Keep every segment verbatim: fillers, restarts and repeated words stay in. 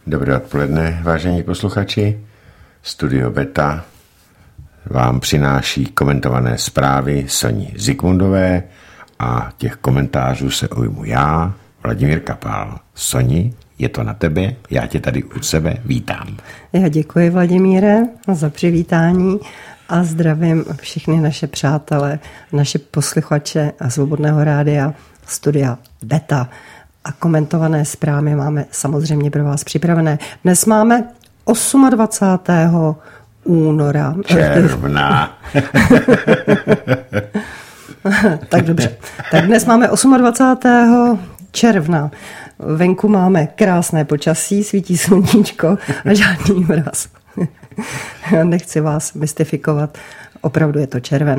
Dobré odpoledne, vážení posluchači. Studio Beta vám přináší komentované zprávy Soni Zikmundové a těch komentářů se ujmu já, Vladimír Kapal. Soni, je to na tebe, já tě tady u sebe vítám. Já děkuji, Vladimíre, za přivítání a zdravím všechny naše přátele, naše posluchače a Svobodného rádia Studia Beta. A komentované zprávy máme samozřejmě pro vás připravené. Dnes máme dvacátého osmého února. Června. Tak dobře. Tak dnes máme dvacátého osmého června. Venku máme krásné počasí, svítí sluníčko a žádný mraz. Nechci vás mystifikovat, opravdu je to červen.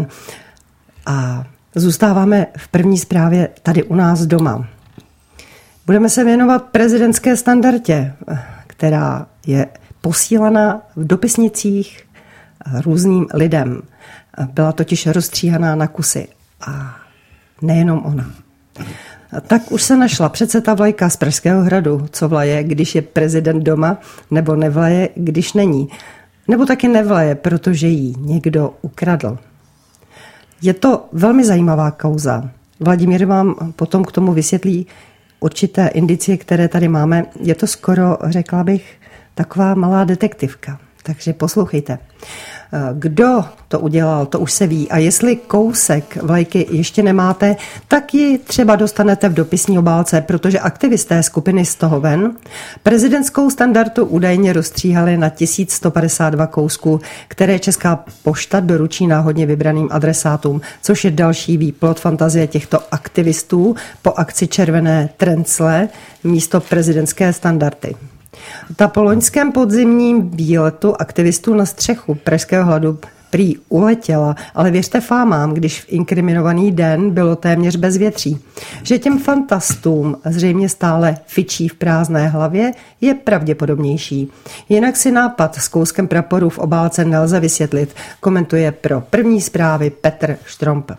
A zůstáváme v první zprávě tady u nás doma. Budeme se věnovat prezidentské standardě, která je posílaná v dopisnicích různým lidem. Byla totiž rozstříhaná na kusy. A nejenom ona. Tak už se našla přece ta vlajka z Pražského hradu, co vlaje, když je prezident doma, nebo nevlaje, když není. Nebo taky nevlaje, protože ji někdo ukradl. Je to velmi zajímavá kauza. Vladimír vám potom k tomu vysvětlí určité indicie, které tady máme. Je to skoro, řekla bych, taková malá detektivka. Takže poslouchejte. Kdo to udělal, to už se ví. A jestli kousek vlajky ještě nemáte, tak ji třeba dostanete v dopisní obálce, protože aktivisté skupiny Z toho ven prezidentskou standardu údajně rozstříhali na tisíc sto padesát dva kousků, které Česká pošta doručí náhodně vybraným adresátům, což je další výplod fantazie těchto aktivistů po akci Červené trencle místo prezidentské standardy. Ta po loňském podzimním výletu aktivistů na střechu Pražského hradu prý uletěla, ale věřte fámám, když v inkriminovaný den bylo téměř bezvětří. Že těm fantastům zřejmě stále fičí v prázdné hlavě, je pravděpodobnější. Jinak si nápad s kouskem praporu v obálce nelze vysvětlit, komentuje pro první zprávy Petr Štromp.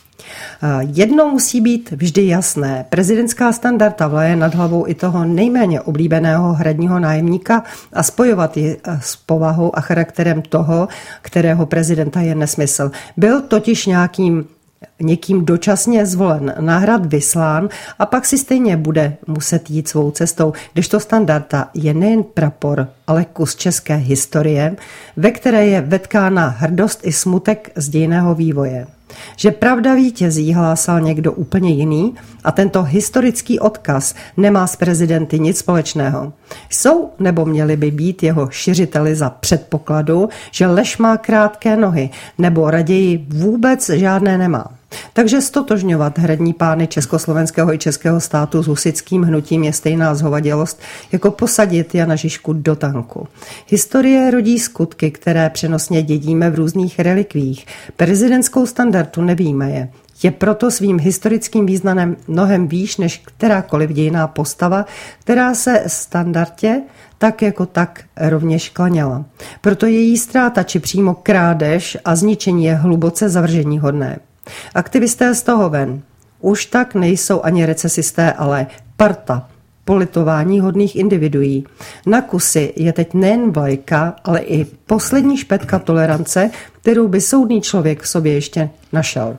Jedno musí být vždy jasné. Prezidentská standarda vlaje nad hlavou i toho nejméně oblíbeného hradního nájemníka a spojovat ji s povahou a charakterem toho, kterého prezidenta, je nesmysl. Byl totiž nějakým někým dočasně zvolen, na hrad vyslán a pak si stejně bude muset jít svou cestou, kdežto standarda je nejen prapor, ale kus české historie, ve které je vetkána hrdost i smutek z dějinného vývoje. Že pravda vítězí, hlásal někdo úplně jiný a tento historický odkaz nemá s prezidenty nic společného. Jsou nebo měli by být jeho šiřiteli za předpokladu, že lež má krátké nohy nebo raději vůbec žádné nemá. Takže stotožňovat hradní pány československého i českého státu s husitským hnutím je stejná zhovadělost, jako posadit Jana Žižku do tanku. Historie rodí skutky, které přenosně dědíme v různých relikvích. Prezidentskou standardu nevíme je. Je proto svým historickým významem mnohem výš než kterákoliv dějinná postava, která se standardě tak jako tak rovněž klaněla. Proto její ztráta či přímo krádež a zničení je hluboce zavrženíhodné. Aktivisté Z toho ven už tak nejsou ani recesisté, ale parta politování hodných individuí. Na kusy je teď nejen vlajka, ale i poslední špetka tolerance, kterou by soudný člověk v sobě ještě našel.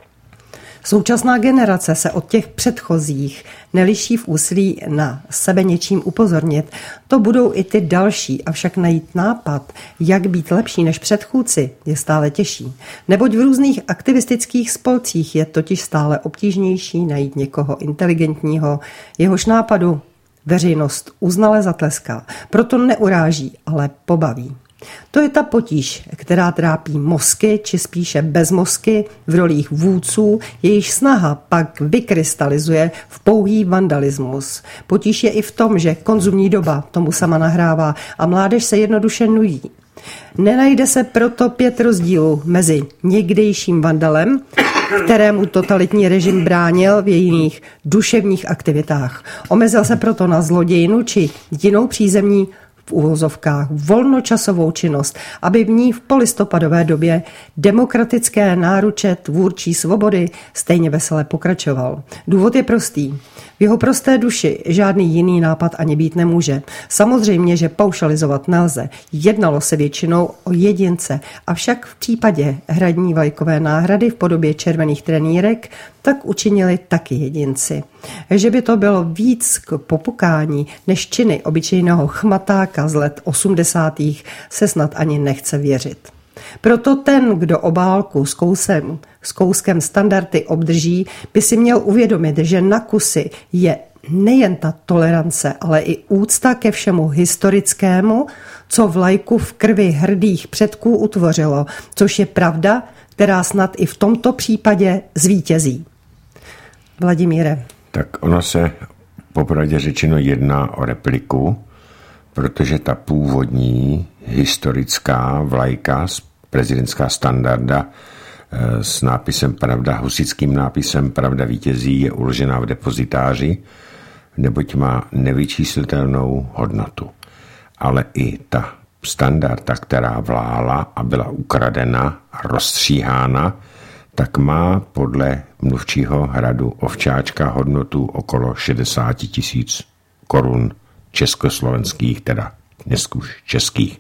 Současná generace se od těch předchozích neliší v úsilí na sebe něčím upozornit. To budou i ty další, avšak najít nápad, jak být lepší než předchůdci, je stále těžší. Neboť v různých aktivistických spolcích je totiž stále obtížnější najít někoho inteligentního, jehož nápadu veřejnost uznale zatleská. Proto neuráží, ale pobaví. To je ta potíž, která trápí mozky, či spíše bezmozky v rolích vůdců, jejich snaha pak vykrystalizuje v pouhý vandalismus. Potíž je i v tom, že konzumní doba tomu sama nahrává a mládež se jednoduše nudí. Nenajde se proto pět rozdílů mezi někdejším vandalem, kterému totalitní režim bránil v jiných duševních aktivitách. Omezil se proto na zlodějinu či jinou přízemní v uvozovkách volnočasovou činnost, aby v ní v polistopadové době demokratické náruče tvůrčí svobody stejně vesele pokračoval. Důvod je prostý. V jeho prosté duši žádný jiný nápad ani být nemůže. Samozřejmě, že paušalizovat nelze. Jednalo se většinou o jedince, avšak v případě hradní vlajkové náhrady v podobě červených trenýrek tak učinili taky jedinci. Že by to bylo víc k popukání než činy obyčejného chmatáka z let osmdesátých se snad ani nechce věřit. Proto ten, kdo obálku s, kousem, s kouskem standardy obdrží, by si měl uvědomit, že na kusy je nejen ta tolerance, ale i úcta ke všemu historickému, co vlajku v krvi hrdých předků utvořilo, což je pravda, která snad i v tomto případě zvítězí. Vladimíre. Tak ono se popravdě řečeno jedná o repliku, protože ta původní historická vlajka, prezidentská standarda s nápisem Pravda, husitským nápisem Pravda vítězí, je uložená v depozitáři, neboť má nevyčíslitelnou hodnotu. Ale i ta standarda, která vlála a byla ukradena a rozstříhána, tak má podle mluvčího hradu Ovčáčka hodnotu okolo šedesát tisíc korun československých, teda dnes už českých.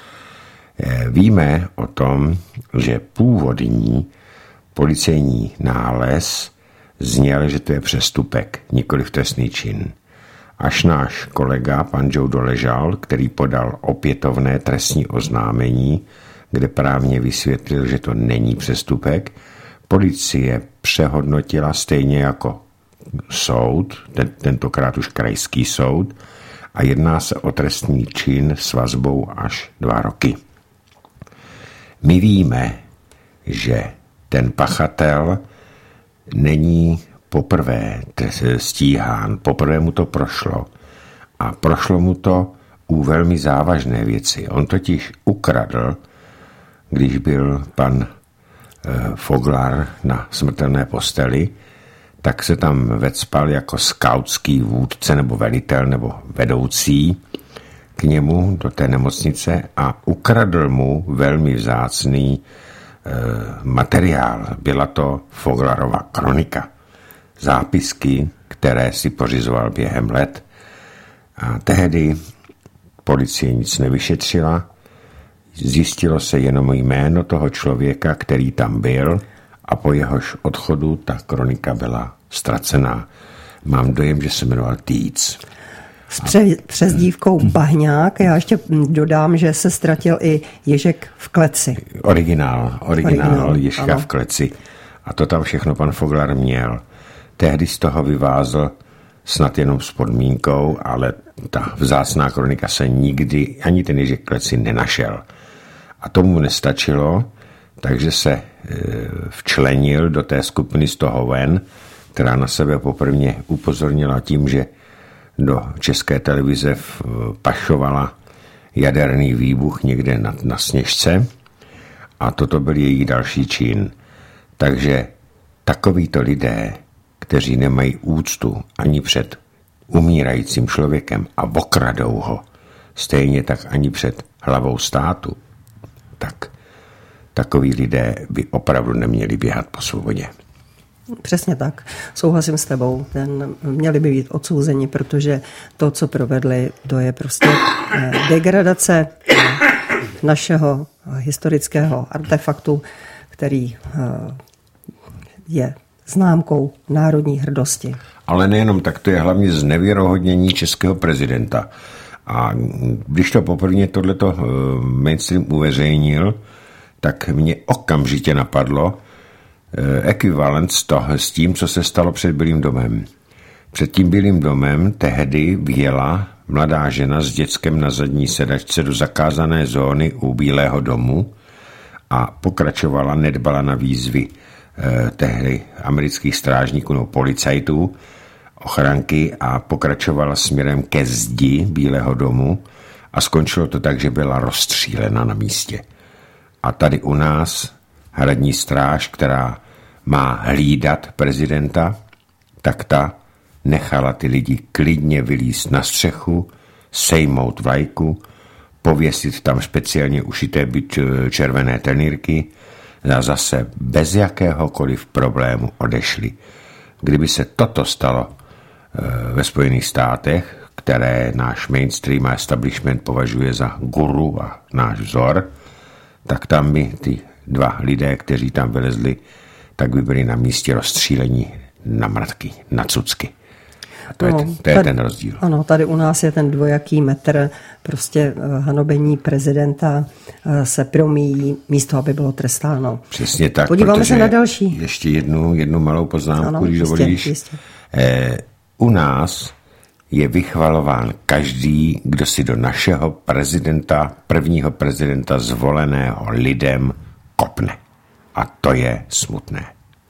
Víme o tom, že původní policejní nález zněl, že to je přestupek, nikoliv trestný čin. Až náš kolega, pan Joe Doležal, který podal opětovné trestní oznámení, kde právně vysvětlil, že to není přestupek, policie přehodnotila stejně jako soud, ten, tentokrát už krajský soud, a jedná se o trestný čin s vazbou až dva roky. My víme, že ten pachatel není poprvé stíhán, poprvé mu to prošlo a prošlo mu to u velmi závažné věci. On totiž ukradl, když byl pan Foglar na smrtelné posteli, tak se tam vecpal jako skautský vůdce nebo velitel nebo vedoucí k němu do té nemocnice a ukradl mu velmi vzácný e, materiál. Byla to Foglarova kronika. Zápisky, které si pořizoval během let. A tehdy policie nic nevyšetřila. Zjistilo se jenom jméno toho člověka, který tam byl, a po jehož odchodu ta kronika byla ztracená. Mám dojem, že se jmenoval Týc. S pře- přezdívkou Bahňák. Já ještě dodám, že se ztratil i Ježek v kleci. Originál, originál, originál Ježka ano. v kleci. A to tam všechno pan Foglar měl. Tehdy z toho vyvázl snad jenom s podmínkou, ale ta vzácná kronika se nikdy, ani ten Ježek v kleci nenašel. A tomu nestačilo, takže se e, včlenil do té skupiny z toho ven, která na sebe poprvně upozornila tím, že do České televize pašovala jaderný výbuch někde na, na Sněžce, a toto byl její další čin. Takže takovýto lidé, kteří nemají úctu ani před umírajícím člověkem a okradou ho, stejně tak ani před hlavou státu, tak takoví lidé by opravdu neměli běhat po svobodě. Přesně tak. Souhlasím s tebou. Ten, měli by být odsouzeni, protože to, co provedli, to je prostě degradace našeho historického artefaktu, který je známkou národní hrdosti. Ale nejenom tak, to je hlavně znevěrohodnění českého prezidenta. A když to poprvé tohleto mainstream uveřejnil, tak mě okamžitě napadlo ekvivalent z toho, s tím, co se stalo před Bílým domem. Před tím Bílým domem tehdy vjela mladá žena s dětskem na zadní sedačce do zakázané zóny u Bílého domu a pokračovala, nedbala na výzvy eh, tehdy amerických strážníků nebo policajtů, ochranky, a pokračovala směrem ke zdi Bílého domu a skončilo to tak, že byla rozstřílena na místě. A tady u nás hradní stráž, která má hlídat prezidenta, tak ta nechala ty lidi klidně vylízt na střechu, sejmout vlajku, pověsit tam speciálně ušité červené trenýrky a zase bez jakéhokoliv problému odešli. Kdyby se toto stalo ve Spojených státech, které náš mainstream a establishment považuje za guru a náš vzor, tak tam by ty dva lidé, kteří tam vylezli, tak by byli na místě rozstřílení na mrtky, na cucky. A to, no, je, ten, to je tady, ten rozdíl. Ano, tady u nás je ten dvojaký metr, prostě hanobení prezidenta se promíjí místo, aby bylo trestáno. Přesně tak. Podíváme se na další. Ještě jednu, jednu malou poznámku, ano, když jistě, dovolíš. Jistě. Eh, u nás je vychvalován každý, kdo si do našeho prezidenta, prvního prezidenta zvoleného lidem kopne. A to je smutné.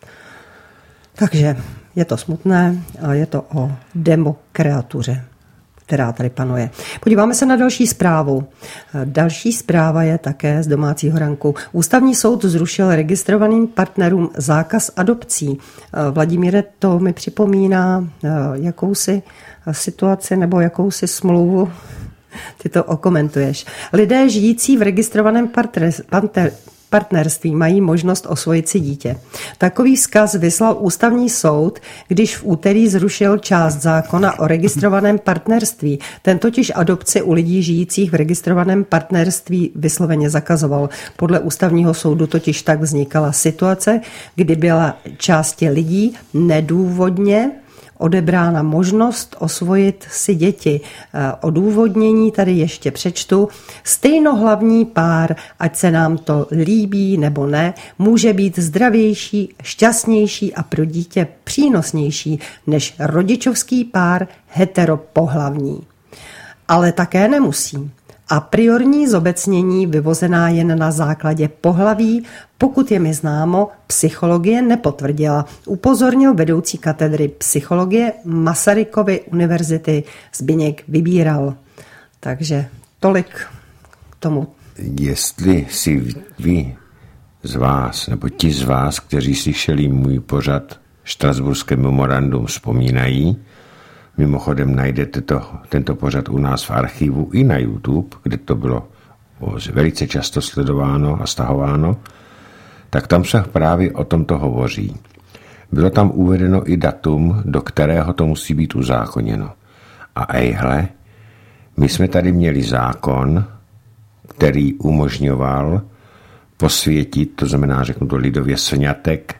Takže je to smutné a je to o demokratuře, která tady panuje. Podíváme se na další zprávu. Další zpráva je také z domácího ranku. Ústavní soud zrušil registrovaným partnerům zákaz adopcí. Vladimíre, to mi připomíná jakousi situaci nebo jakousi smlouvu. Ty to okomentuješ. Lidé žijící v registrovaném partner, partner, partnerství mají možnost osvojit si dítě. Takový vzkaz vyslal ústavní soud, když v úterý zrušil část zákona o registrovaném partnerství. Ten totiž adopci u lidí žijících v registrovaném partnerství vysloveně zakazoval. Podle ústavního soudu totiž tak vznikala situace, kdy byla části lidí nedůvodně odebrána možnost osvojit si děti. Odůvodnění tady ještě přečtu. Stejnohlavní pár, ať se nám to líbí nebo ne, může být zdravější, šťastnější a pro dítě přínosnější než rodičovský pár heteropohlavní. Ale také nemusí. A priorní zobecnění vyvozená jen na základě pohlaví, pokud je mi známo, psychologie nepotvrdila, upozornil vedoucí katedry psychologie Masarykovy univerzity Zbyněk Vybíral. Takže tolik k tomu. Jestli si vy z vás, nebo ti z vás, kteří slyšeli můj pořad Štrasburské memorandum, vzpomínají, mimochodem najdete to, tento pořad u nás v archivu i na YouTube, kde to bylo velice často sledováno a stahováno, tak tam se právě o tomto hovoří. Bylo tam uvedeno i datum, do kterého to musí být uzákoněno. A ejhle, my jsme tady měli zákon, který umožňoval posvětit, to znamená, řeknu to lidově, sňatek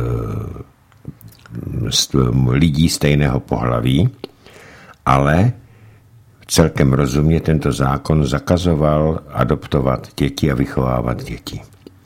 lidí stejného pohlaví, ale celkem rozumně tento zákon zakazoval adoptovat děti a vychovávat děti.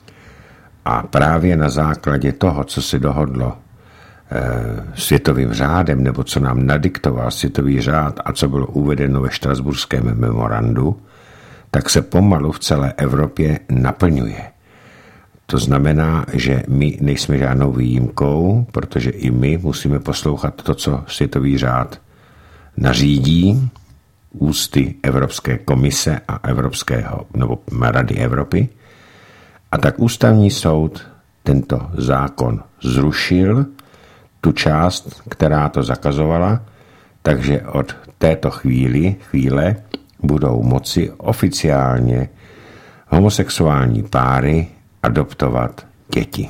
A právě na základě toho, co se dohodlo e, světovým řádem, nebo co nám nadiktoval světový řád a co bylo uvedeno ve Štrasburském memorandu, tak se pomalu v celé Evropě naplňuje. To znamená, že my nejsme žádnou výjimkou, protože i my musíme poslouchat to, co světový řád nařídí ústy Evropské komise a Evropského, nebo Rady Evropy. A tak ústavní soud tento zákon zrušil, tu část, která to zakazovala, takže od této chvíli, chvíle budou moci oficiálně homosexuální páry adoptovat děti.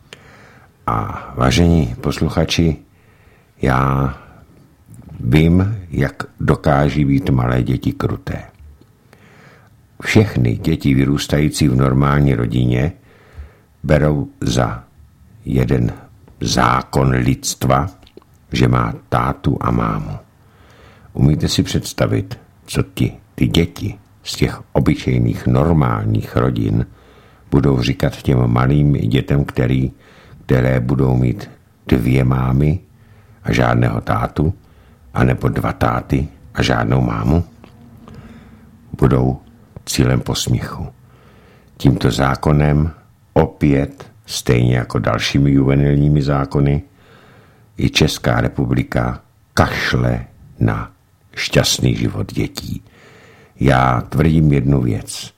A vážení posluchači, já vím, jak dokáží být malé děti kruté. Všechny děti vyrůstající v normální rodině berou za jeden zákon lidstva, že má tátu a mámu. Umíte si představit, co ti, ty děti z těch obyčejných normálních rodin budou říkat těm malým dětem, který, které budou mít dvě mámy a žádného tátu, anebo dva táty a žádnou mámu? Budou cílem posměchu. Tímto zákonem opět, stejně jako dalšími juvenilními zákony, i Česká republika kašle na šťastný život dětí. Já tvrdím jednu věc.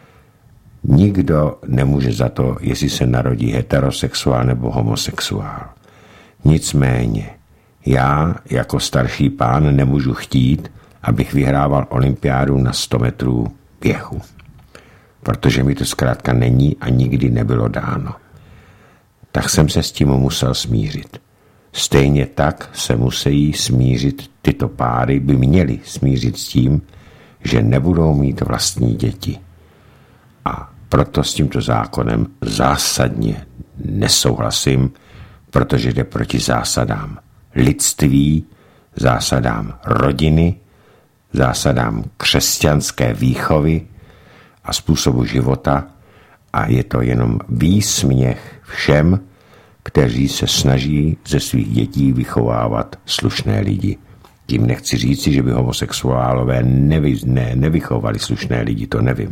Nikdo nemůže za to, jestli se narodí heterosexuál nebo homosexuál. Nicméně, já jako starší pán nemůžu chtít, abych vyhrával olympiádu na sto metrů běhu. Protože mi to zkrátka není a nikdy nebylo dáno. Tak jsem se s tím musel smířit. Stejně tak se musí smířit tyto páry, by měly smířit s tím, že nebudou mít vlastní děti. A proto s tímto zákonem zásadně nesouhlasím, protože jde proti zásadám lidství, zásadám rodiny, zásadám křesťanské výchovy a způsobu života a je to jenom výsměch všem, kteří se snaží ze svých dětí vychovávat slušné lidi. Tím nechci říci, že by homosexuálové nevy, ne, nevychovali slušné lidi, to nevím.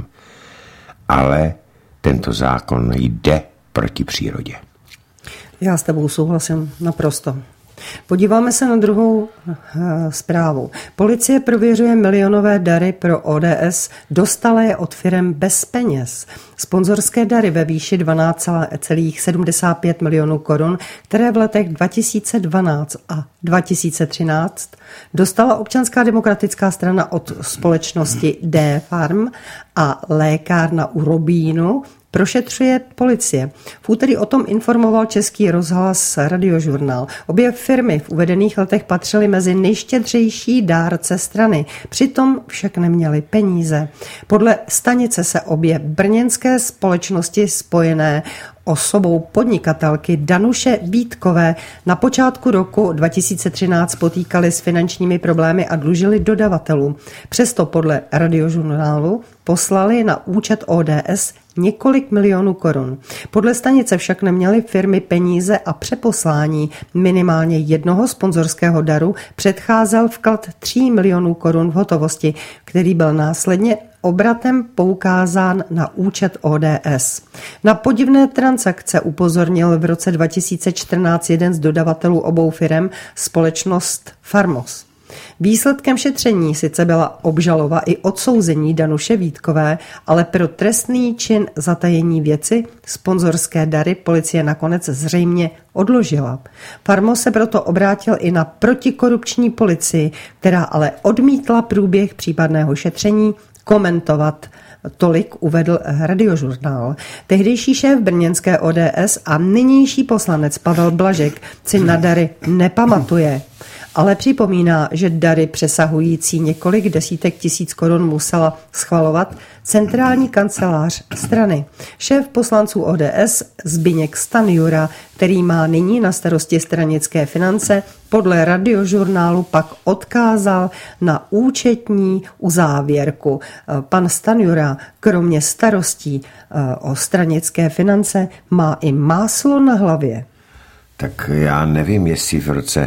Ale tento zákon jde proti přírodě. Já s tebou souhlasím naprosto. Podíváme se na druhou e, zprávu. Policie prověřuje milionové dary pro O D S, dostala je od firem bez peněz. Sponzorské dary ve výši dvanáct celá sedmdesát pět milionů korun, které v letech dva tisíce dvanáct a dva tisíce třináct dostala Občanská demokratická strana od společnosti D-Farm a lékárna u Robínu, prošetřuje policie. V úterý o tom informoval Český rozhlas Radiožurnál. Obě firmy v uvedených letech patřily mezi nejštědřejší dárce strany. Přitom však neměly peníze. Podle stanice se obě brněnské společnosti spojené osobou podnikatelky Danuše Vítkové na počátku roku dva tisíce třináct potýkali s finančními problémy a dlužili dodavatelům. Přesto podle Radiožurnálu poslali na účet O D S několik milionů korun. Podle stanice však neměly firmy peníze a přeposlání minimálně jednoho sponzorského daru předcházel vklad tří milionů korun v hotovosti, který byl následně obratem poukázán na účet O D S. Na podivné transakce upozornil v roce dva tisíce čtrnáct jeden z dodavatelů obou firem, společnost Farmos. Výsledkem šetření sice byla obžaloba i odsouzení Danuše Vítkové, ale pro trestný čin zatajení věci sponzorské dary policie nakonec zřejmě odložila. Farmos se proto obrátil i na protikorupční policii, která ale odmítla průběh případného šetření komentovat. Tolik uvedl Radiožurnál. Tehdejší šéf brněnské O D S a nynější poslanec Pavel Blažek si na dary nepamatuje, ale připomíná, že dary přesahující několik desítek tisíc korun musela schvalovat centrální kancelář strany. Šéf poslanců O D S Zbyněk Stanjura, který má nyní na starosti stranické finance, podle Radiožurnálu pak odkázal na účetní uzávěrku. Pan Stanjura kromě starostí o stranické finance má i máslo na hlavě. Tak já nevím, jestli v roce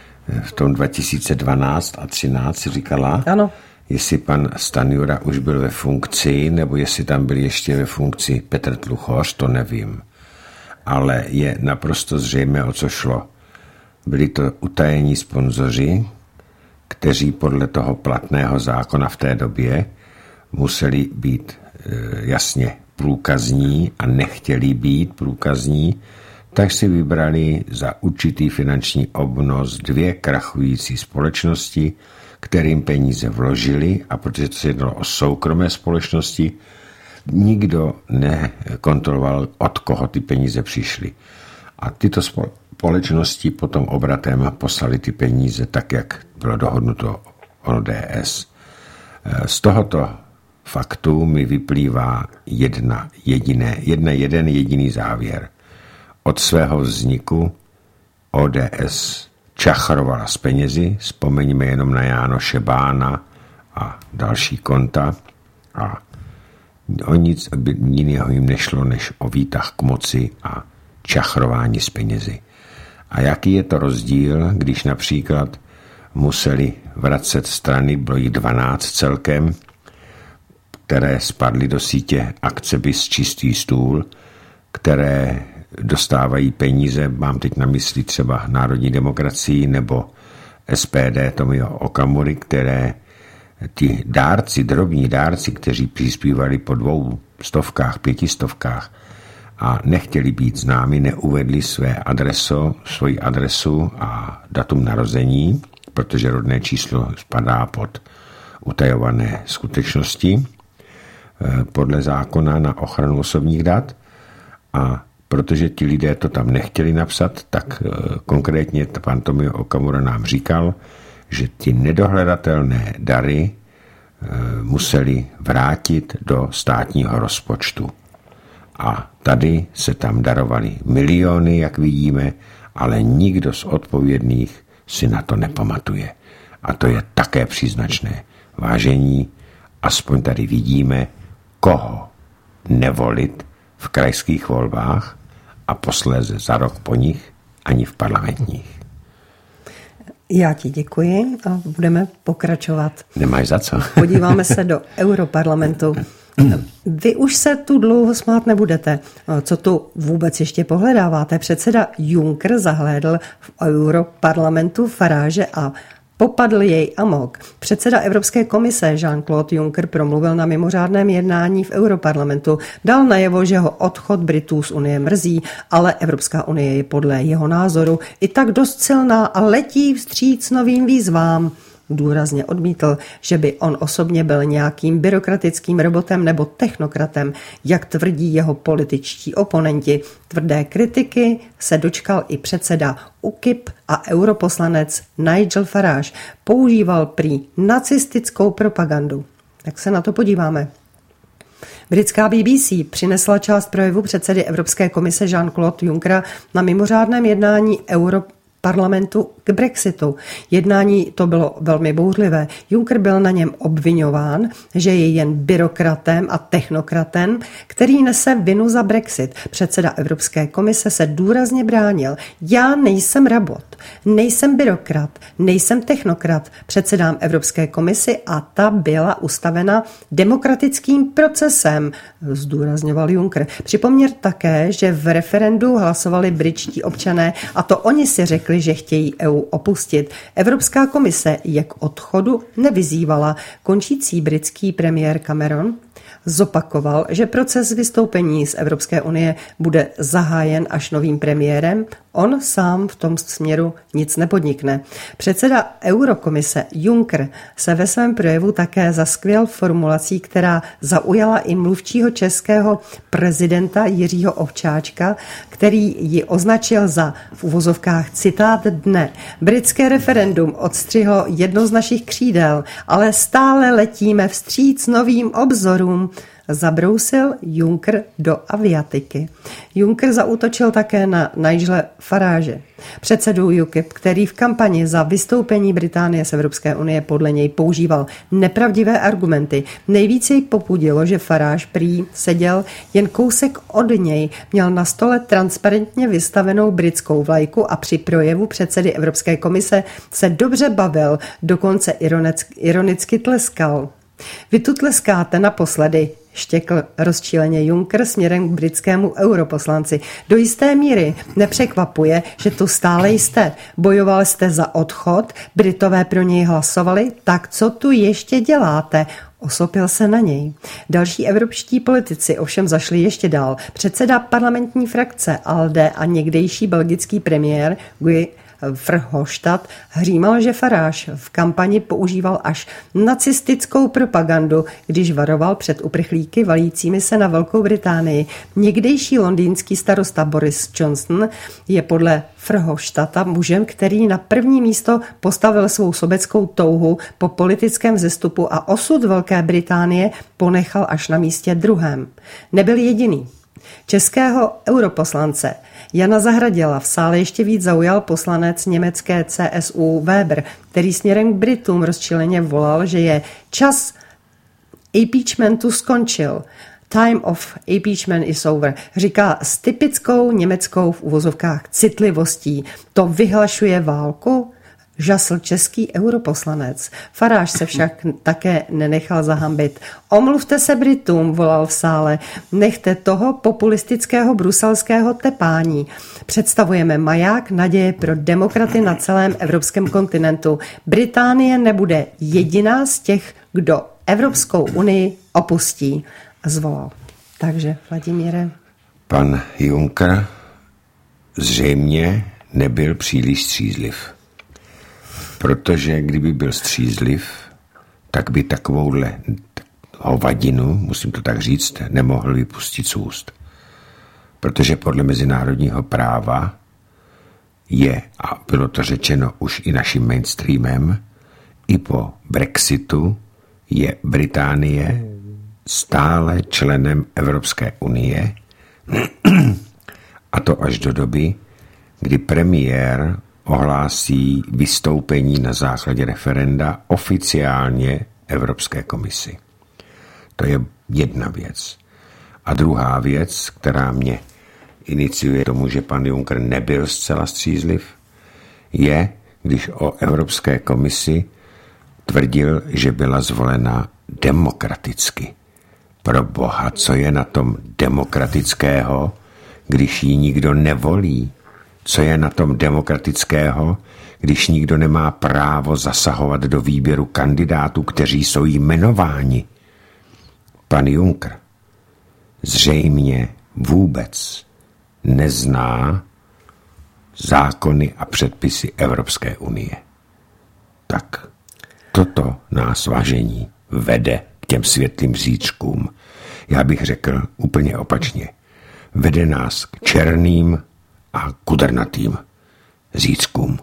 v tom dva tisíce dvanáct a třináct říkala, ano. Jestli pan Stanjura už byl ve funkci, nebo jestli tam byl ještě ve funkci Petr Tluchoř, to nevím. Ale je naprosto zřejmé, o co šlo. Byli to utajení sponzoři, kteří podle toho platného zákona v té době museli být e, jasně průkazní a nechtěli být průkazní, tak si vybrali za určitý finanční obnos dvě krachující společnosti, kterým peníze vložili, a protože to se jednalo o soukromé společnosti, nikdo nekontroloval, od koho ty peníze přišly. A tyto společnosti potom obratem poslali ty peníze tak, jak bylo dohodnuto O D S. Z tohoto faktu mi vyplývá jedna, jediné, jedna, jeden jediný závěr. Od svého vzniku O D S čachrovala s penězi, vzpomeňme jenom na Jánoše Bána a další konta, a o nic jiného jim nešlo, než o výtah k moci a čachrování s penězi. A jaký je to rozdíl, když například museli vracet strany, bylo jich dvanáct celkem, které spadly do sítě Akcebis Čistý stůl, které dostávají peníze, mám teď na mysli třeba Národní demokracii nebo S P D Tomio Okamury, které ti dárci, drobní dárci, kteří přispívali po dvou stovkách, pětistovkách a nechtěli být známi, neuvedli své adreso, svoji adresu a datum narození, protože rodné číslo spadá pod utajované skutečnosti podle zákona na ochranu osobních dat, a protože ti lidé to tam nechtěli napsat, tak konkrétně pan Tomio Okamura nám říkal, že ty nedohledatelné dary museli vrátit do státního rozpočtu. A tady se tam darovaly miliony, jak vidíme, ale nikdo z odpovědných si na to nepamatuje. A to je také příznačné. Vážení, aspoň tady vidíme, koho nevolit v krajských volbách a posléze za rok po nich ani v parlamentních. Já ti děkuji a budeme pokračovat. Nemáš za co. Podíváme se do Europarlamentu. Vy už se tu dlouho smát nebudete. Co tu vůbec ještě pohledáváte? Předseda Juncker zahlédl v Europarlamentu Farage a popadl jej amok. Předseda Evropské komise Jean-Claude Juncker promluvil na mimořádném jednání v Europarlamentu. Dal najevo, že ho odchod Britů z Unie mrzí, ale Evropská unie je podle jeho názoru i tak dost silná a letí vstříc novým výzvám. Důrazně odmítl, že by on osobně byl nějakým byrokratickým robotem nebo technokratem, jak tvrdí jeho političtí oponenti. Tvrdé kritiky se dočkal i předseda U K I P a europoslanec Nigel Farage. Používal prý nacistickou propagandu. Tak se na to podíváme. Britská B B C přinesla část projevu předsedy Evropské komise Jean-Claude Junckera na mimořádném jednání Euro parlamentu k Brexitu. Jednání to bylo velmi bouřlivé. Juncker byl na něm obviňován, že je jen byrokratem a technokratem, který nese vinu za Brexit. Předseda Evropské komise se důrazně bránil. Já nejsem rabot, nejsem byrokrat, nejsem technokrat. Předsedám Evropské komisi a ta byla ustavena demokratickým procesem, zdůrazňoval Juncker. Připomněl také, že v referendu hlasovali britští občané a to oni si řekli, že chtějí E U opustit. Evropská komise je k odchodu nevyzývala. Končící britský premiér Cameron zopakoval, že proces vystoupení z Evropské unie bude zahájen až novým premiérem. On sám v tom směru nic nepodnikne. Předseda Eurokomise Juncker se ve svém projevu také zaskvěl formulací, která zaujala i mluvčího českého prezidenta Jiřího Ovčáčka, který ji označil za v uvozovkách citát dne. Britské referendum odstřihlo jedno z našich křídel, ale stále letíme vstříc novým obzorům. Zabrousil Juncker do aviatiky. Juncker zaútočil také na Nigela Farage, předsedu U K I P, který v kampani za vystoupení Británie z Evropské unie podle něj používal nepravdivé argumenty. Nejvíc jej popudilo, že Farage prý seděl jen kousek od něj, měl na stole transparentně vystavenou britskou vlajku a při projevu předsedy Evropské komise se dobře bavil, dokonce ironicky tleskal. Vy tu tleskáte naposledy, štěkl rozčíleně Juncker směrem k britskému europoslanci. Do jisté míry nepřekvapuje, že tu stále jste. Bojoval jste za odchod, Britové pro něj hlasovali, tak co tu ještě děláte? Osopil se na něj. Další evropští politici ovšem zašli ještě dál. Předseda parlamentní frakce A L D a někdejší belgický premiér Guy Verhofstadt hřímal, že Farage v kampani používal až nacistickou propagandu, když varoval před uprchlíky valícími se na Velkou Británii. Někdejší londýnský starosta Boris Johnson je podle Verhofstadta mužem, který na první místo postavil svou sobeckou touhu po politickém vzestupu a osud Velké Británie ponechal až na místě druhém. Nebyl jediný. Českého europoslance Jana Zahradila v sále ještě víc zaujal poslanec německé C S U Weber, který směrem k Britům rozčileně volal, že je čas impeachmentu skončil. Time of impeachment is over. Říká s typickou německou v uvozovkách citlivostí. To vyhlašuje válku? Žasl český europoslanec. Farage se však také nenechal zahambit. Omluvte se Britům, volal v sále. Nechte toho populistického bruselského tepání. Představujeme maják naděje pro demokraty na celém evropském kontinentu. Británie nebude jediná z těch, kdo Evropskou unii opustí. Zvolal. Takže, Vladimíre. Pan Juncker zřejmě nebyl příliš střízliv. Protože kdyby byl střízliv, tak by takovouhle hovadinu, musím to tak říct, nemohl vypustit z úst. protože podle mezinárodního práva je, a bylo to řečeno už i naším mainstreamem, i po Brexitu je Británie stále členem Evropské unie, a to až do doby, kdy premiér ohlásí vystoupení na základě referenda oficiálně Evropské komisi. To je jedna věc. A druhá věc, která mě iniciuje tomu, že pan Juncker nebyl zcela střízliv, je, když o Evropské komisi tvrdil, že byla zvolena demokraticky. Pro boha, co je na tom demokratického, když ji nikdo nevolí? Co je na tom demokratického, když nikdo nemá právo zasahovat do výběru kandidátů, kteří jsou jmenováni? Pan Juncker zřejmě vůbec nezná zákony a předpisy Evropské unie. Tak toto nás, vážení, vede k těm světlým zítřkům. Já bych řekl úplně opačně. Vede nás k černým a kudrnatým zítřkům.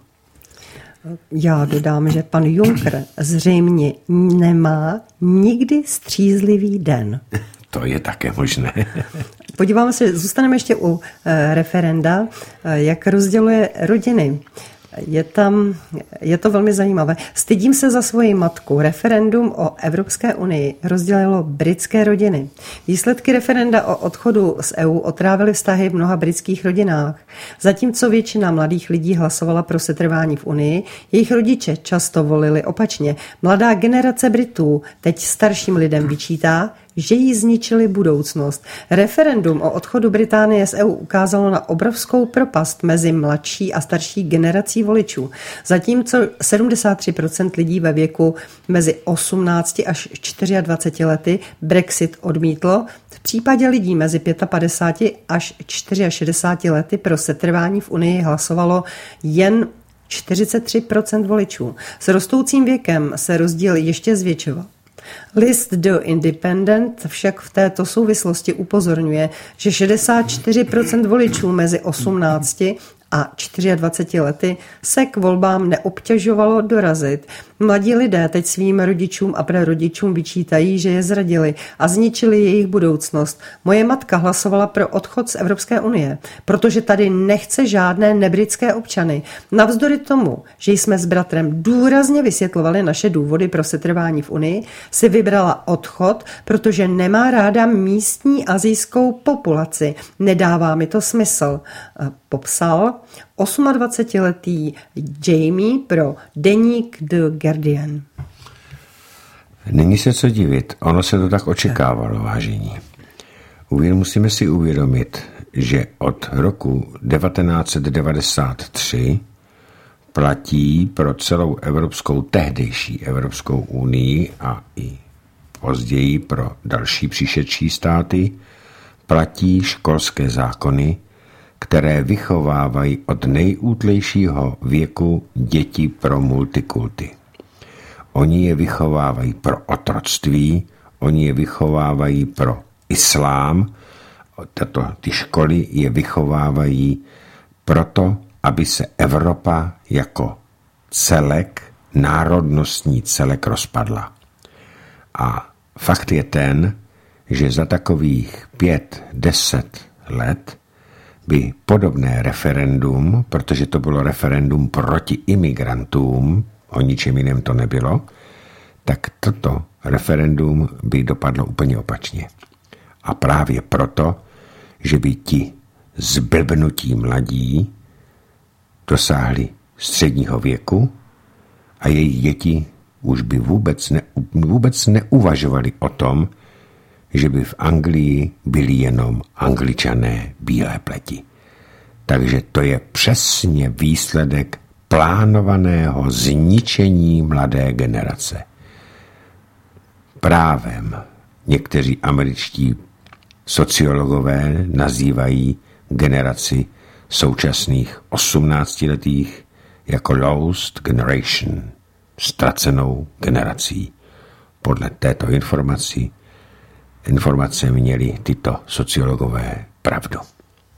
Já dodám, že pan Juncker zřejmě nemá nikdy střízlivý den. To je také možné. Podíváme se, zůstaneme ještě u e, referenda, e, jak rozděluje rodiny. Je tam, je to velmi zajímavé. Stydím se za svoji matku. Referendum o Evropské unii rozdělilo britské rodiny. Výsledky referenda o odchodu z E U otrávily vztahy v mnoha britských rodinách. Zatímco většina mladých lidí hlasovala pro setrvání v unii, jejich rodiče často volili opačně. Mladá generace Britů teď starším lidem vyčítá, že jí zničili budoucnost. Referendum o odchodu Británie z E U ukázalo na obrovskou propast mezi mladší a starší generací voličů. Zatímco sedmdesát tři procent lidí ve věku mezi osmnácti až dvaceti čtyřmi lety Brexit odmítlo, v případě lidí mezi padesáti pěti až šedesáti čtyřmi lety pro setrvání v Unii hlasovalo jen čtyřicet tři procent voličů. S rostoucím věkem se rozdíl ještě zvětšoval. List The Independent však v této souvislosti upozorňuje, že šedesát čtyři procent voličů mezi osmnácti a dvaceti čtyřmi lety se k volbám neobtěžovalo dorazit. Mladí lidé teď svým rodičům a prarodičům vyčítají, že je zradili a zničili jejich budoucnost. Moje matka hlasovala pro odchod z Evropské unie, protože tady nechce žádné nebritské občany. Navzdory tomu, že jsme s bratrem důrazně vysvětlovali naše důvody pro setrvání v unii, si vybrala odchod, protože nemá ráda místní asijskou populaci. Nedává mi to smysl, popsal osmadvacetiletý Jamie pro deník The Guardian. Není se co divit, ono se to tak očekávalo, vážení. Musíme si uvědomit, že od roku devatenáct set devadesát tři platí pro celou evropskou, tehdejší Evropskou unii a i později pro další příšerčí státy, platí školské zákony, které vychovávají od nejútlejšího věku děti pro multikulty. Oni je vychovávají pro otroctví, oni je vychovávají pro islám, tato, ty školy je vychovávají proto, aby se Evropa jako celek, národnostní celek rozpadla. A fakt je ten, že za takových pět, deset let by podobné referendum, protože to bylo referendum proti imigrantům, o ničem jiném to nebylo, tak toto referendum by dopadlo úplně opačně. A právě proto, že by ti zblbnutí mladí dosáhli středního věku a jejich děti už by vůbec, ne, vůbec neuvažovali o tom, že by v Anglii byli jenom Angličané bílé pleti. Takže to je přesně výsledek plánovaného zničení mladé generace. Právem někteří američtí sociologové nazývají generaci současných osmnáctiletých jako lost generation, ztracenou generací. Podle této informací informace měli tyto sociologové pravdu.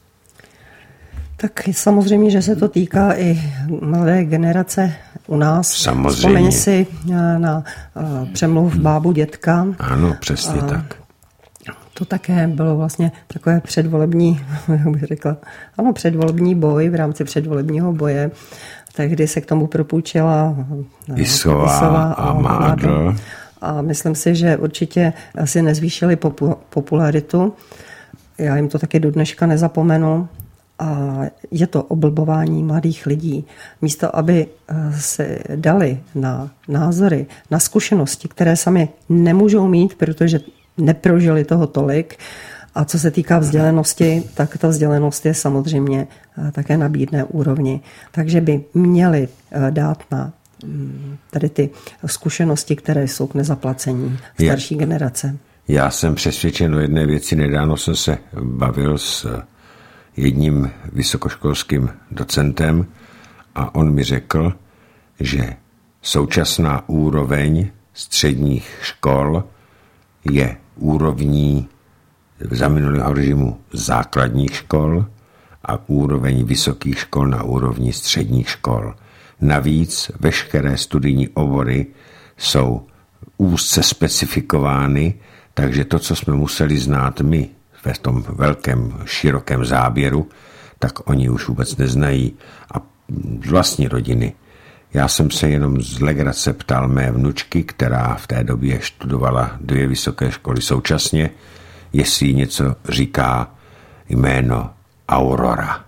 Tak samozřejmě, že se to týká i mladé generace u nás. Samozřejmě. Vzpomeň si na přemluv bábu dětka. Ano, přesně a tak. To také bylo vlastně takové předvolební, jak bych řekla, ano, předvolební boj v rámci předvolebního boje. Tehdy se k tomu propůjčila Isová a Mádl. A myslím si, že určitě si nezvýšili popularitu. Já jim to taky do dneška nezapomenu. A je to oblbování mladých lidí. Místo, aby se dali na názory, na zkušenosti, které sami nemůžou mít, protože neprožili toho tolik. A co se týká vzdělanosti, tak ta vzdělanost je samozřejmě také na bídné úrovni. Takže by měli dát na tady ty zkušenosti, které jsou k nezaplacení starší je, generace. Já jsem přesvědčen o jedné věci. Nedávno jsem se bavil s jedním vysokoškolským docentem a on mi řekl, že současná úroveň středních škol je úrovní za minulého režimu základních škol a úroveň vysokých škol na úrovni středních škol. Navíc veškeré studijní obory jsou úzce specifikovány, takže to, co jsme museli znát my v tom velkém, širokém záběru, tak oni už vůbec neznají. A z vlastní rodiny. Já jsem se jenom z legrace ptal mé vnučky, která v té době študovala dvě vysoké školy současně, jestli jí něco říká jméno Aurora.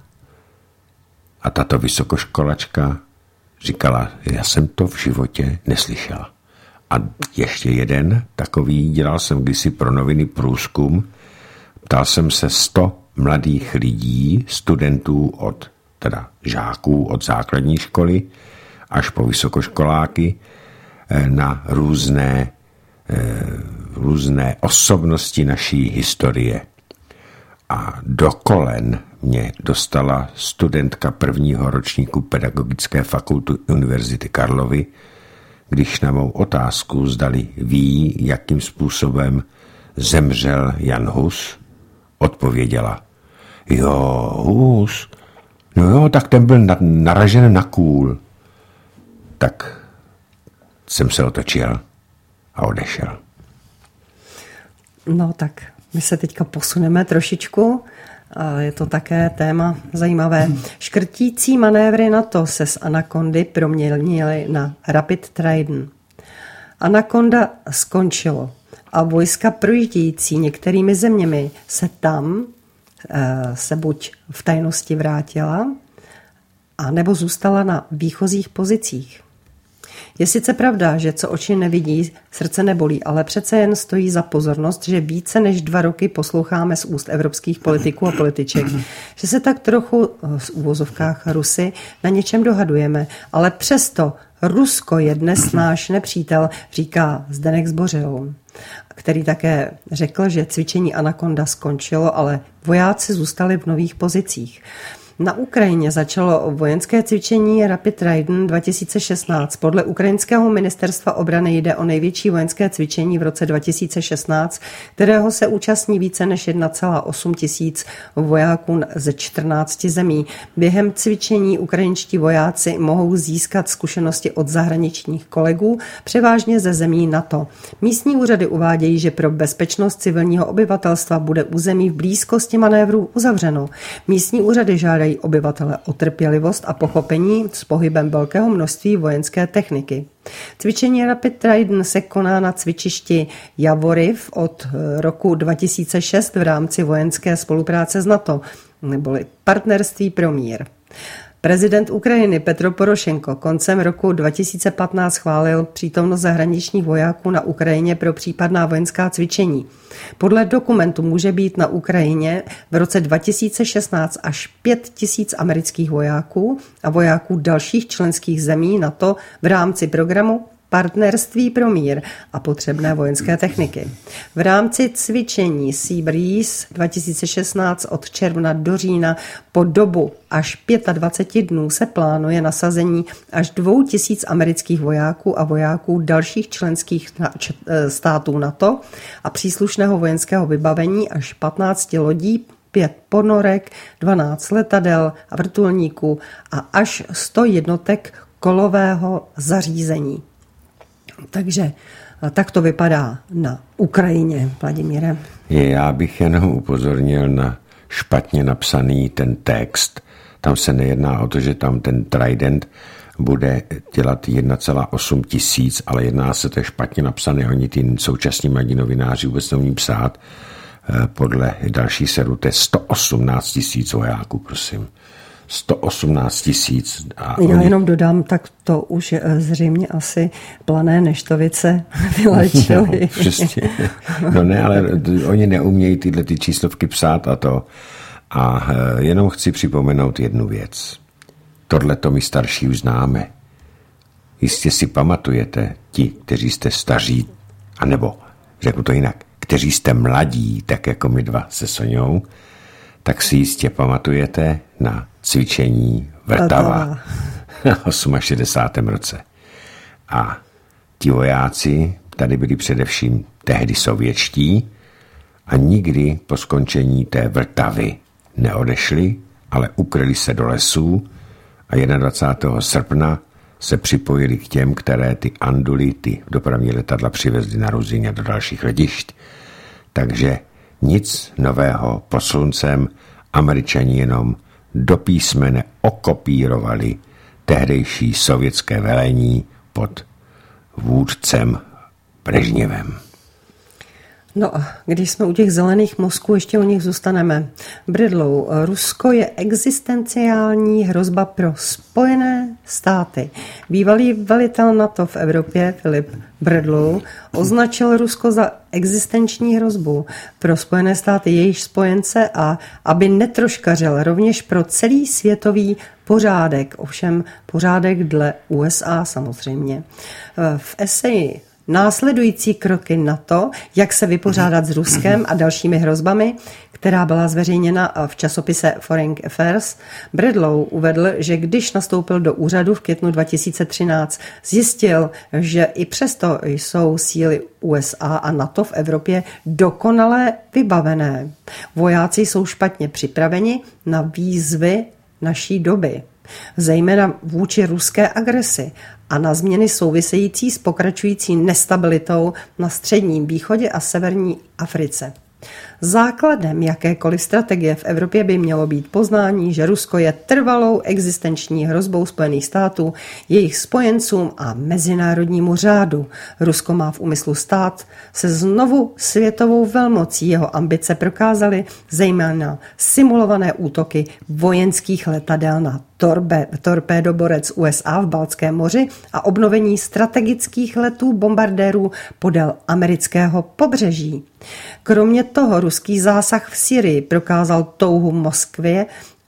A tato vysokoškolačka říkala, já jsem to v životě neslyšela. A ještě jeden takový, dělal jsem kdysi pro noviny průzkum, ptal jsem se sto mladých lidí, studentů od, teda žáků od základní školy až po vysokoškoláky na různé, různé osobnosti naší historie. A do kolen mě dostala studentka prvního ročníku Pedagogické fakulty Univerzity Karlovy, když na mou otázku zdali ví, jakým způsobem zemřel Jan Hus, odpověděla, jo, Hus, no jo, tak ten byl naražen na kůl. Tak jsem se otočil a odešel. No tak my se teďka posuneme trošičku. Je to také téma zajímavé. Škrtící manévry NATO se z Anacondy proměnily na Rapid Trident. Anaconda skončilo a vojska projíždějící některými zeměmi se tam se buď v tajnosti vrátila, a nebo zůstala na výchozích pozicích. Je sice pravda, že co oči nevidí, srdce nebolí, ale přece jen stojí za pozornost, že více než dva roky posloucháme z úst evropských politiků a političek, že se tak trochu v uvozovkách Rusy na něčem dohadujeme, ale přesto Rusko je dnes náš nepřítel, říká Zdeněk Zbořil, který také řekl, že cvičení Anaconda skončilo, ale vojáci zůstali v nových pozicích. Na Ukrajině začalo vojenské cvičení Rapid Trident dva tisíce šestnáct. Podle ukrajinského ministerstva obrany jde o největší vojenské cvičení v roce dva tisíce šestnáct, kterého se účastní více než jedna celá osm tisíc vojáků ze čtrnácti zemí. Během cvičení ukrajinští vojáci mohou získat zkušenosti od zahraničních kolegů, převážně ze zemí NATO. Místní úřady uvádějí, že pro bezpečnost civilního obyvatelstva bude území v blízkosti manévrů uzavřeno. Místní úřady žádají obyvatele o trpělivost a pochopení s pohybem velkého množství vojenské techniky. Cvičení Rapid Trident se koná na cvičišti Javoriv od roku dva tisíce šest v rámci vojenské spolupráce s NATO, neboli Partnerství pro mír. Prezident Ukrajiny Petro Porošenko koncem roku dva tisíce patnáct schválil přítomnost zahraničních vojáků na Ukrajině pro případná vojenská cvičení. Podle dokumentu může být na Ukrajině v roce dva tisíce šestnáct až pět tisíc amerických vojáků a vojáků dalších členských zemí NATO v rámci programu Partnerství pro mír a potřebné vojenské techniky. V rámci cvičení Sea Breeze dva tisíce šestnáct od června do října po dobu až dvacet pět dnů se plánuje nasazení až dvou tisíc amerických vojáků a vojáků dalších členských států NATO a příslušného vojenského vybavení až patnácti lodí pět ponorek, dvanáct letadel a vrtulníků a až sto jednotek kolového zařízení. Takže tak to vypadá na Ukrajině, Vladimíre. Já bych jenom upozornil na špatně napsaný ten text. Tam se nejedná o to, že tam ten Trident bude dělat jedna celá osm tisíc, ale jedná se to špatně napsané. Oni ty současní mladí novináři vůbec neumí psát. Podle další seru to je sto osmnáct tisíc vojáků, prosím. sto osmnáct tisíc. Já oni... jenom dodám, tak to už zřejmě asi Plané Neštovice vylečili. No, přesně. No ne, ale oni neumějí tyhle ty číslovky psát a to. A jenom chci připomenout jednu věc. Tohle to my starší už známe. Jistě si pamatujete, ti, kteří jste staří, anebo řeknu to jinak, kteří jste mladí, tak jako my dva se Soňou, tak si jistě pamatujete na cvičení Vrtava v šedesátém osmém roce. A ti vojáci tady byli především tehdy sovětští a nikdy po skončení té Vrtavy neodešli, ale ukryli se do lesů a dvacátého prvního srpna se připojili k těm, které ty anduly, ty dopravní letadla přivezli na Ruzyň a do dalších letišť. Takže nic nového pod sluncem, Američani jenom do písmene okopírovali tehdejší sovětské velení pod vůdcem Brežněvem. No a když jsme u těch zelených mozků, ještě u nich zůstaneme. Bredlow, Rusko je existenciální hrozba pro Spojené státy. Bývalý velitel NATO v Evropě, Filip Bredlow, označil Rusko za existenční hrozbu pro Spojené státy, jejich spojence a aby netroškařil rovněž pro celý světový pořádek. Ovšem pořádek dle U S A samozřejmě. V eseji Následující kroky na to, jak se vypořádat s Ruskem a dalšími hrozbami, která byla zveřejněna v časopise Foreign Affairs, Bredlow uvedl, že když nastoupil do úřadu v květnu dva tisíce třináct, zjistil, že i přesto jsou síly U S A a NATO v Evropě dokonale vybavené. Vojáci jsou špatně připraveni na výzvy naší doby, zejména vůči ruské agresi a na změny související s pokračující nestabilitou na Středním východě a severní Africe. Základem jakékoliv strategie v Evropě by mělo být poznání, že Rusko je trvalou existenční hrozbou Spojených států, jejich spojencům a mezinárodnímu řádu. Rusko má v úmyslu stát se znovu světovou velmocí. Jeho ambice prokázaly zejména simulované útoky vojenských letadel na torbe, torpédoborec U S A v Baltském moři a obnovení strategických letů bombardérů podél amerického pobřeží. Kromě toho ruský zásah v Syrii prokázal touhu Moskvě,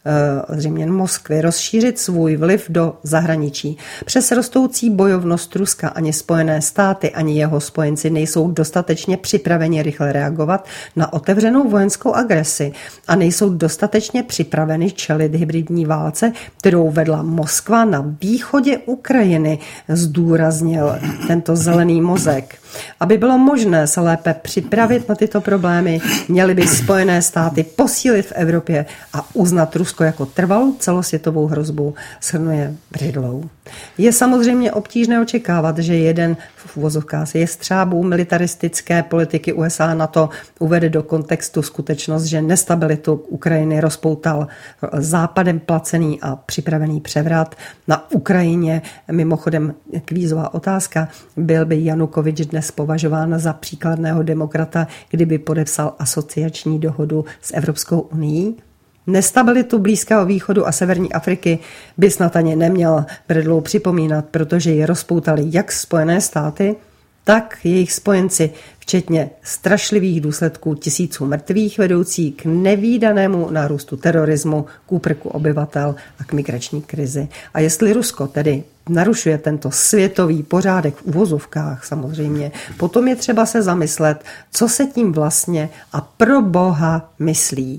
zřejmě Moskvy, rozšířit svůj vliv do zahraničí. Přes rostoucí bojovnost Ruska ani Spojené státy, ani jeho spojenci nejsou dostatečně připraveni rychle reagovat na otevřenou vojenskou agresi a nejsou dostatečně připraveni čelit hybridní válce, kterou vedla Moskva na východě Ukrajiny, zdůraznil tento zelený mozek. Aby bylo možné se lépe připravit na tyto problémy, měly by Spojené státy posílit v Evropě a uznat Rusko jako trvalou celosvětovou hrozbu, shrnuje Bredlow. Je samozřejmě obtížné očekávat, že jeden v uvozovkách jestřábů militaristické politiky U S A NATO uvede do kontextu skutečnost, že nestabilitu Ukrajiny rozpoutal západem placený a připravený převrat. Na Ukrajině, mimochodem kvízová otázka, byl by Janukovič dnes považován za příkladného demokrata, kdyby podepsal asociační dohodu s Evropskou unií? Nestabilitu Blízkého východu a severní Afriky by snad ani neměl Bredlow připomínat, protože je rozpoutali jak Spojené státy, tak jejich spojenci, včetně strašlivých důsledků tisíců mrtvých vedoucí k nevídanému nárůstu terorismu, k úprku obyvatel a k migrační krizi. A jestli Rusko tedy narušuje tento světový pořádek v uvozovkách samozřejmě, potom je třeba se zamyslet, co se tím vlastně a pro Boha myslí.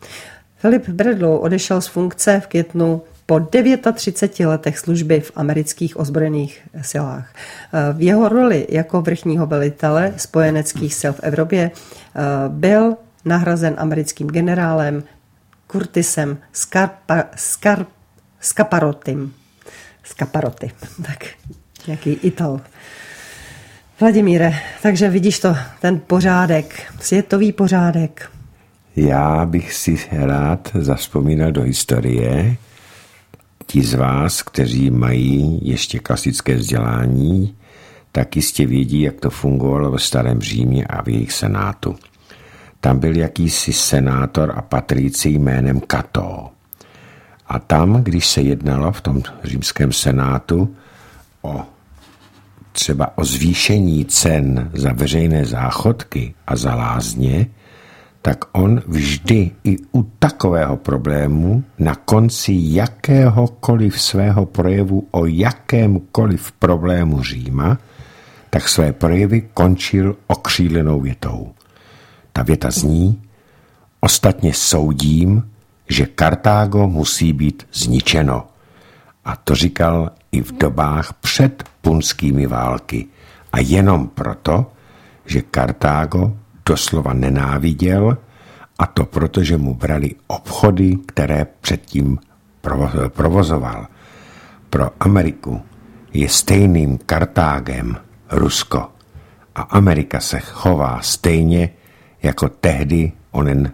Filip Bredlow odešel z funkce v květnu po třiceti devíti letech služby v amerických ozbrojených silách. V jeho roli jako vrchního velitele spojeneckých sil v Evropě byl nahrazen americkým generálem Curtisem Scarpa, Scar, Scaparottim. Scaparotti, tak nějaký Ital. Vladimíre, takže vidíš to, ten pořádek, světový pořádek. Já bych si rád zavzpomínal do historie. Ti z vás, kteří mají ještě klasické vzdělání, tak jistě vědí, jak to fungovalo ve starém Římě a v jejich senátu. Tam byl jakýsi senátor a patricii jménem Cato. A tam, když se jednalo v tom římském senátu o třeba o zvýšení cen za veřejné záchodky a za lázně, tak on vždy i u takového problému na konci jakéhokoliv svého projevu o jakémkoliv problému Říma, tak své projevy končil okřídlenou větou. Ta věta zní: ostatně soudím, že Kartágo musí být zničeno. A to říkal i v dobách před punskými války. A jenom proto, že Kartágo doslova nenáviděl, a to proto, že mu brali obchody, které předtím provozoval. Pro Ameriku je stejným Kartágem Rusko. A Amerika se chová stejně jako tehdy onen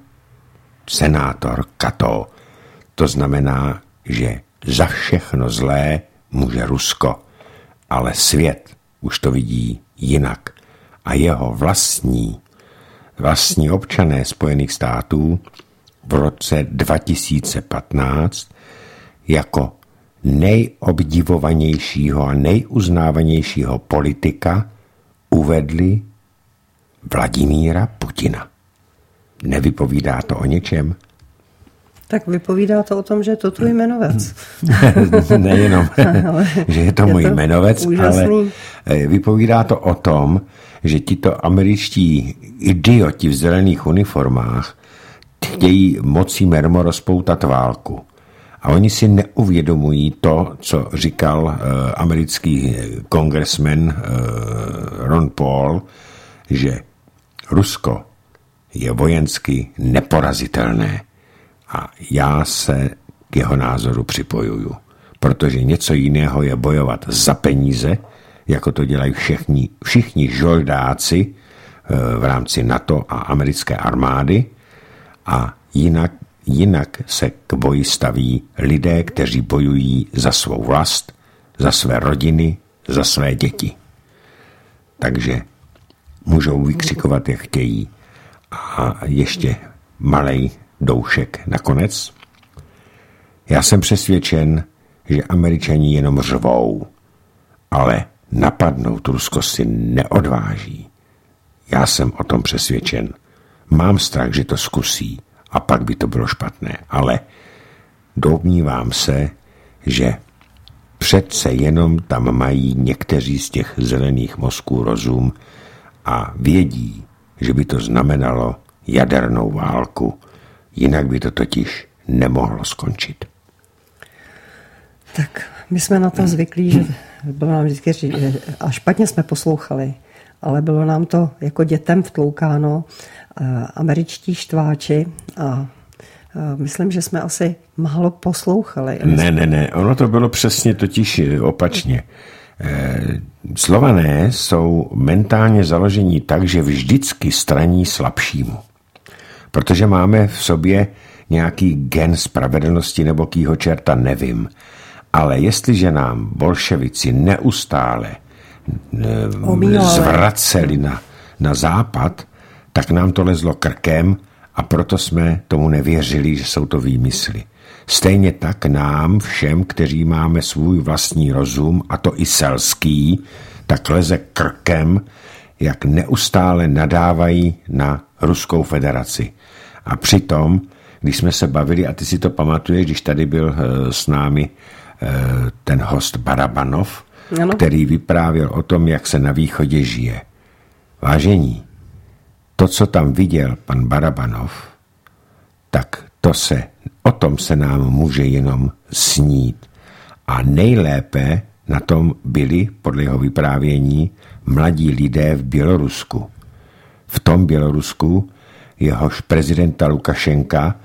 senátor Cato. To znamená, že za všechno zlé může Rusko, ale svět už to vidí jinak. A jeho vlastní, vlastní občané Spojených států v roce dva tisíce patnáct jako nejobdivovanějšího a nejuznávanějšího politika uvedli Vladimíra Putina. Nevypovídá to o něčem? Tak vypovídá to o tom, že je to tvůj jmenovec. Nejenom, že je to je můj to jmenovec, úžasný. Ale vypovídá to o tom, že tito američtí idioti v zelených uniformách chtějí mocí mermo rozpoutat válku. A oni si neuvědomují to, co říkal uh, americký kongresmen uh, Ron Paul, že Rusko je vojensky neporazitelné. A já se k jeho názoru připojuju. Protože něco jiného je bojovat za peníze, jako to dělají všichni, všichni žoldáci v rámci NATO a americké armády, a jinak, jinak se k boji staví lidé, kteří bojují za svou vlast, za své rodiny, za své děti. Takže můžou vykřikovat, jak chtějí. A ještě malej doušek nakonec. Já jsem přesvědčen, že Američani jenom řvou, ale napadnout Rusko si neodváží. Já jsem o tom přesvědčen. Mám strach, že to zkusí a pak by to bylo špatné, ale domnívám se, že přece jenom tam mají někteří z těch zelených mozků rozum a vědí, že by to znamenalo jadernou válku. Jinak by to totiž nemohlo skončit. Tak my jsme na to zvyklí, že bylo nám vždycky říct, že a špatně jsme poslouchali, ale bylo nám to jako dětem vtloukáno, američtí štváči, a myslím, že jsme asi málo poslouchali. Ne, ne, ne, ono to bylo přesně totiž opačně. Slované jsou mentálně založení tak, že vždycky straní slabšímu. Protože máme v sobě nějaký gen spravedlnosti nebo kýho čerta, nevím. Ale jestliže nám bolševici neustále zvraceli na, na západ, tak nám to lezlo krkem a proto jsme tomu nevěřili, že jsou to výmysly. Stejně tak nám všem, kteří máme svůj vlastní rozum, a to i selský, tak leze krkem, jak neustále nadávají na Ruskou federaci. A přitom, když jsme se bavili, a ty si to pamatuješ, když tady byl s námi ten host Barabanov, ano, který vyprávěl o tom, jak se na východě žije. Vážení, to, co tam viděl pan Barabanov, tak to se, o tom se nám může jenom snít. A nejlépe na tom byli, podle jeho vyprávění, mladí lidé v Bělorusku. V tom Bělorusku, jehož prezidenta Lukašenka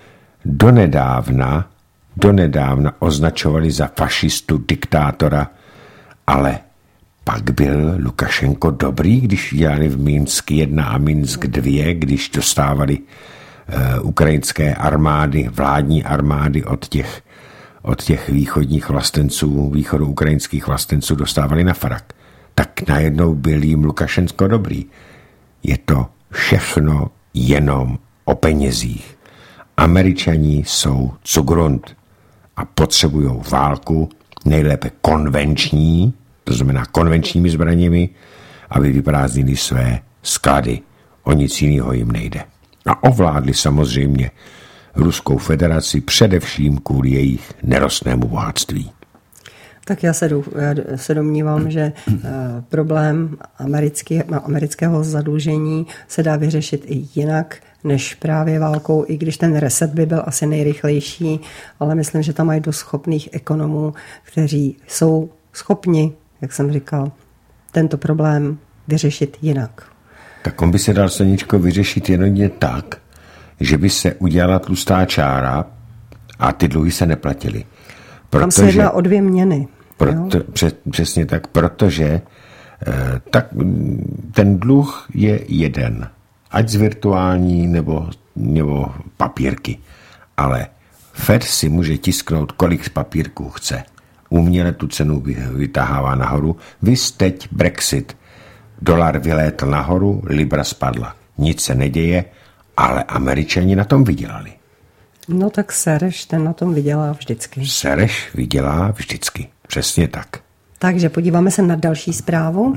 donedávna, donedávna označovali za fašistu, diktátora, ale pak byl Lukašenko dobrý, když dělali v Minsk jedna a Minsk dva, když dostávali uh, ukrajinské armády, vládní armády od těch, od těch východních vlastenců, východoukrajinských vlastenců dostávali na farak. Tak najednou byl jim Lukašenko dobrý. Je to všechno jenom o penězích. Američani jsou Zugrund a potřebují válku, nejlépe konvenční, to znamená konvenčními zbraněmi, aby vyprázdnili své sklady. O nic jiného jim nejde. A ovládli samozřejmě Ruskou federaci především kvůli jejich nerostnému bohatství. Tak já se, jdu, já se domnívám, že problém americký, amerického zadlužení se dá vyřešit i jinak než právě válkou, i když ten reset by byl asi nejrychlejší, ale myslím, že tam mají dost schopných ekonomů, kteří jsou schopni, jak jsem říkal, tento problém vyřešit jinak. Tak on by se dal, Soničko, vyřešit jenom tak, že by se udělala tlustá čára a ty dluhy se neplatily. Protože, tam se jedná o dvě měny. Proto, přes, přesně tak, protože eh, tak, ten dluh je jeden, ať z virtuální nebo, nebo papírky. Ale Fed si může tisknout, kolik z papírků chce. Uměle tu cenu vytahává nahoru. Vys teď Brexit. Dolar vylétl nahoru, libra spadla. Nic se neděje, ale Američani na tom vydělali. No tak Sereš, ten na tom vydělá vždycky. Sereš vydělá vždycky. Přesně tak. Takže podíváme se na další zprávu.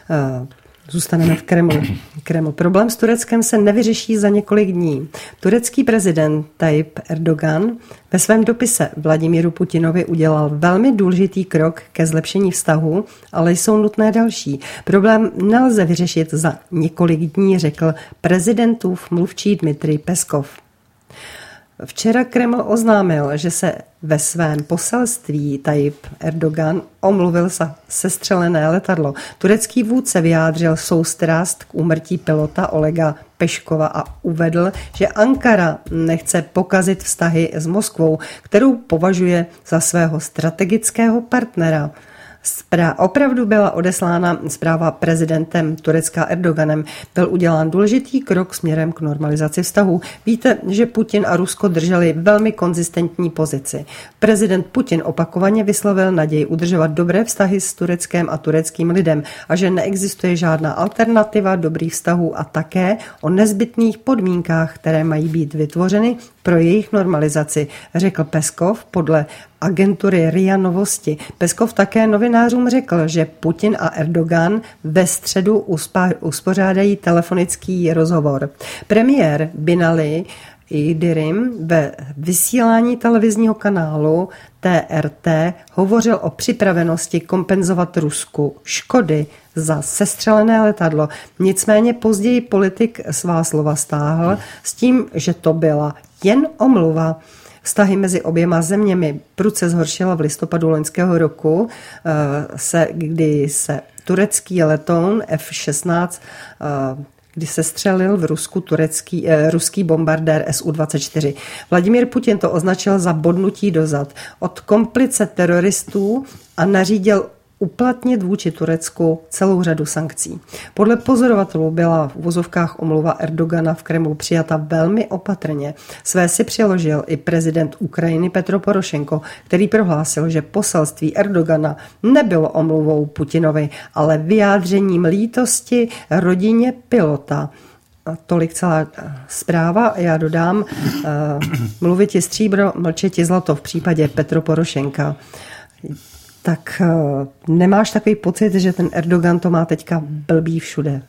Zůstaneme v Kremlu. Kreml. Problém s Tureckem se nevyřeší za několik dní. Turecký prezident Tayyip Erdogan ve svém dopise Vladimíru Putinovi udělal velmi důležitý krok ke zlepšení vztahu, ale jsou nutné další. Problém nelze vyřešit za několik dní, řekl prezidentův mluvčí Dmitrij Peskov. Včera Kreml oznámil, že se ve svém poselství Tayyip Erdogan omluvil za sestřelené letadlo. Turecký vůdce vyjádřil soustrast k úmrtí pilota Olega Peškova a uvedl, že Ankara nechce pokazit vztahy s Moskvou, kterou považuje za svého strategického partnera. Zpráva, opravdu byla odeslána zpráva prezidentem Turecka Erdoganem. Byl udělán důležitý krok směrem k normalizaci vztahů. Víte, že Putin a Rusko drželi velmi konzistentní pozici. Prezident Putin opakovaně vyslovil naději udržovat dobré vztahy s Tureckem a tureckým lidem a že neexistuje žádná alternativa dobrých vztahů a také o nezbytných podmínkách, které mají být vytvořeny pro jejich normalizaci, řekl Peskov podle agentury R I A Novosti. Peskov také novinářům řekl, že Putin a Erdogan ve středu uspa- uspořádají telefonický rozhovor. Premiér Binali Yildirim ve vysílání televizního kanálu T R T hovořil o připravenosti kompenzovat Rusku škody za sestřelené letadlo. Nicméně později politik svá slova stáhl s tím, že to byla jen omluva. Vztahy mezi oběma zeměmi prudce zhoršila v listopadu loňského roku, se, kdy se turecký letoun F šestnáct kdy se střelil v Rusku turecký, eh, ruský bombardér S U dvacet čtyři. Vladimír Putin to označil za bodnutí dozad od komplice teroristů a nařídil uplatnit vůči Turecku celou řadu sankcí. Podle pozorovatelů byla v uvozovkách omluva Erdogana v Kremlu přijata velmi opatrně. Své si přiložil i prezident Ukrajiny Petro Porošenko, který prohlásil, že poselství Erdogana nebylo omluvou Putinovi, ale vyjádřením lítosti rodině pilota. A tolik celá zpráva. Já dodám, uh, mluvit je stříbro, mlčet je zlato v případě Petro Porošenka. Tak nemáš takový pocit, že ten Erdogan to má teďka blbý všude?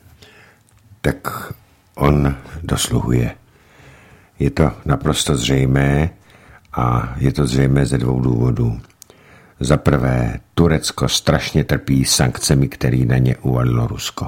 Tak on dosluhuje. Je to naprosto zřejmé a je to zřejmé ze dvou důvodů. Za prvé, Turecko strašně trpí sankcemi, které na ně uvalilo Rusko.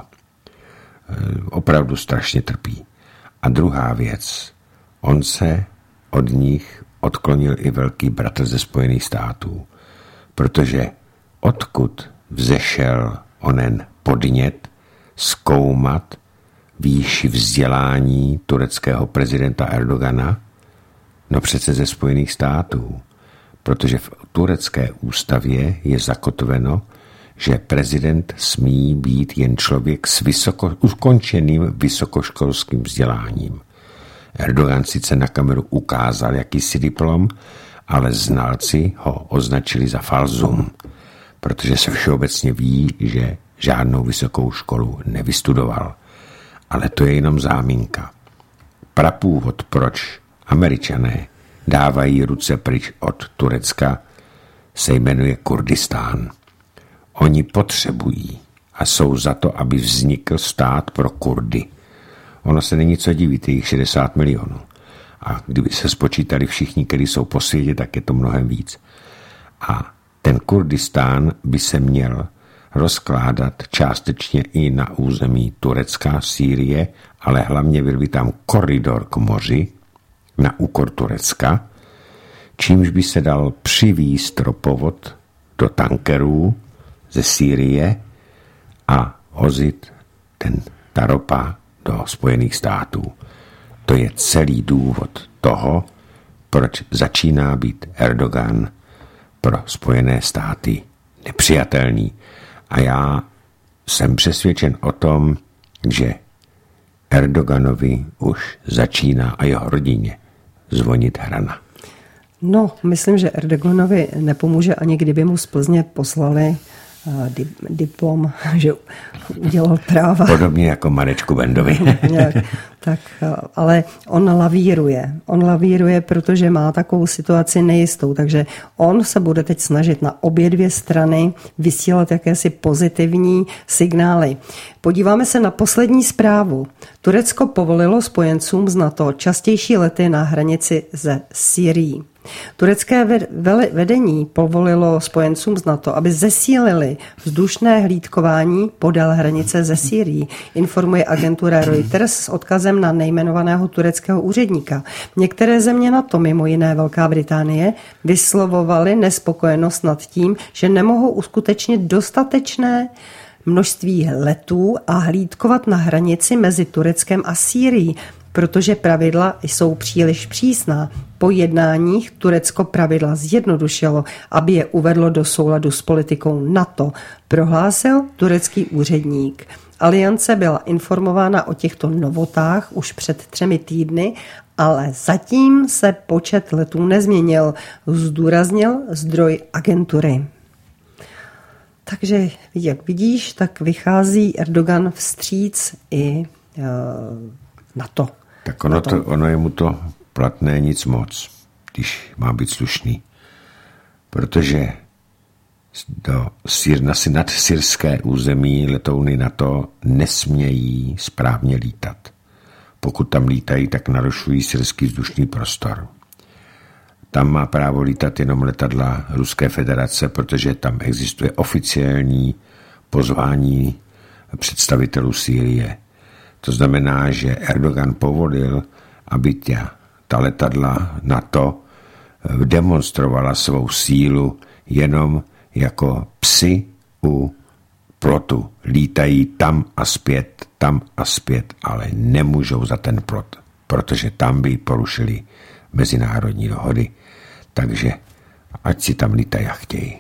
Opravdu strašně trpí. A druhá věc, on se od nich odklonil i velký bratr ze Spojených států, protože odkud vzešel onen podnět zkoumat výši vzdělání tureckého prezidenta Erdogana? No přece ze Spojených států, protože v turecké ústavě je zakotveno, že prezident smí být jen člověk s vysoko, ukončeným vysokoškolským vzděláním. Erdogan sice na kameru ukázal jakýsi diplom, ale znalci ho označili za falzum, protože se všeobecně ví, že žádnou vysokou školu nevystudoval. Ale to je jenom záminka. Prapůvod, proč Američané dávají ruce pryč od Turecka, se jmenuje Kurdistán. Oni potřebují a jsou za to, aby vznikl stát pro Kurdy. Ono se není co divit, je jich šedesát milionů. A kdyby se spočítali všichni, kteří jsou po světě, tak je to mnohem víc. A ten Kurdistán by se měl rozkládat částečně i na území Turecka, Sýrie, ale hlavně byl by tam koridor k moři na úkor Turecka, čímž by se dal přivízt ropovod do tankerů ze Sýrie a vozit ten, ta ropa do Spojených států. To je celý důvod toho, proč začíná být Erdogan pro Spojené státy nepřijatelný. A já jsem přesvědčen o tom, že Erdoganovi už začíná a jeho rodině zvonit hrana. No, myslím, že Erdoganovi nepomůže ani kdyby mu z Plzně poslali Di, diplom, že udělal práva. Podobně jako Marečku Bendovi. Tak, ale on lavíruje. On lavíruje, protože má takovou situaci nejistou. Takže on se bude teď snažit na obě dvě strany vysílat jakési pozitivní signály. Podíváme se na poslední zprávu. Turecko povolilo spojencům z NATO častější lety na hranici ze Sýrií. Turecké vedení povolilo spojencům z NATO, aby zesílili vzdušné hlídkování podél hranice ze Sýrií, informuje agentura Reuters s odkazem na nejmenovaného tureckého úředníka. Některé země NATO, mimo jiné Velká Británie, vyslovovaly nespokojenost nad tím, že nemohou uskutečnit dostatečné množství letů a hlídkovat na hranici mezi Tureckem a Sýrií, protože pravidla jsou příliš přísná. Po jednáních Turecko pravidla zjednodušilo, aby je uvedlo do souladu s politikou NATO, prohlásil turecký úředník. Aliance byla informována o těchto novotách už před třemi týdny, ale zatím se počet letů nezměnil, zdůraznil zdroj agentury. Takže, jak vidíš, tak vychází Erdogan vstříc i uh, NATO. Tak ono, to, ono je mu to platné nic moc, když má být slušný. Protože do, na nadsyrské území letouny NATO nesmějí správně lítat. Pokud tam lítají, tak narušují syrský vzdušný prostor. Tam má právo lítat jenom letadla Ruské federace, protože tam existuje oficiální pozvání představitelů Sýrie. To znamená, že Erdogan povolil, aby tě, ta letadla NATO demonstrovala svou sílu jenom jako psy u plotu. Lítají tam a zpět, tam a zpět, ale nemůžou za ten plot, protože tam by porušili mezinárodní dohody. Takže ať si tam lítají a chtějí.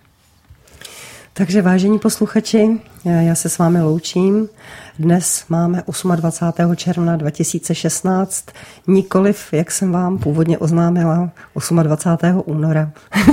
Takže vážení posluchači, já se s vámi loučím. Dnes máme dvacátého osmého června dva tisíce šestnáct, nikoliv, jak jsem vám původně oznámila, dvacátého osmého února.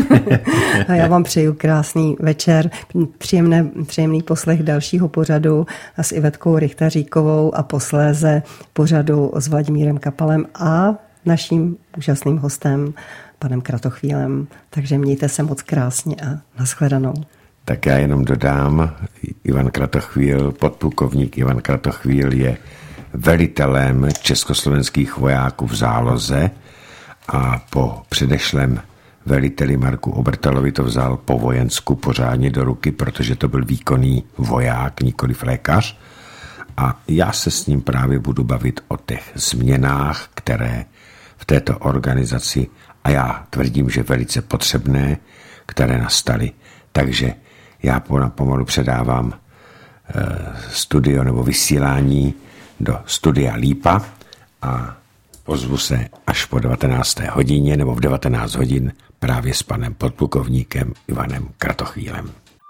A já vám přeju krásný večer, příjemné, příjemný poslech dalšího pořadu s Ivetkou Richtaříkovou a posléze pořadu s Vladimírem Kapalem a naším úžasným hostem, panem Kratochvílem. Takže mějte se moc krásně a nashledanou. Tak já jenom dodám, Ivan Kratochvíl, podplukovník Ivan Kratochvíl je velitelem československých vojáků v záloze a po předešlém veliteli Marku Obertalovi to vzal po vojensku pořádně do ruky, protože to byl výkonný voják, nikoliv lékař. A já se s ním právě budu bavit o těch změnách, které v této organizaci, a já tvrdím, že velice potřebné, které nastaly. Takže já pomalu předávám studio nebo vysílání do studia Lípa a pozvu se až po devatenácté hodině nebo v devatenáct hodin právě s panem podplukovníkem Ivanem Kratochvílem.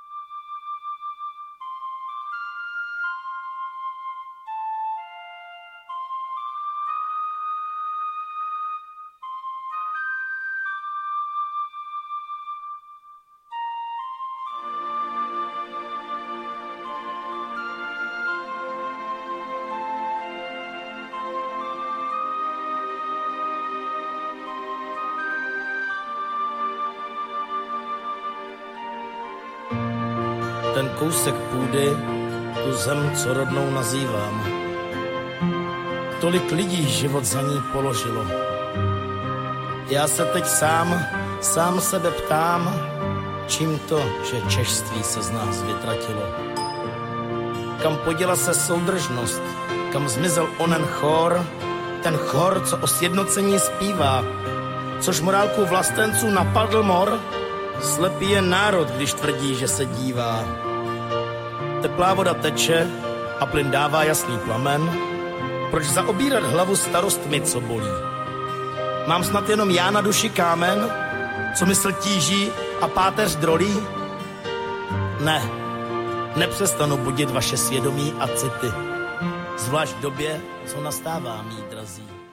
Ten kousek půdy, tu zem, co rodnou nazývám. Tolik lidí život za ní položilo. Já se teď sám, sám sebe ptám, čím to, že češství se z nás vytratilo. Kam poděla se soudržnost, kam zmizel onen chor, ten chor, co o sjednocení zpívá, což morálku vlastenců napadl mor. Slepý je národ, když tvrdí, že se dívá. Teplá voda teče a plyn dává jasný plamen. Proč zaobírat hlavu starostmi, co bolí? Mám snad jenom já na duši kámen, co mysl tíží a páteř drolí? Ne, nepřestanu budit vaše svědomí a city, zvlášť v době, co nastává, mí drazí.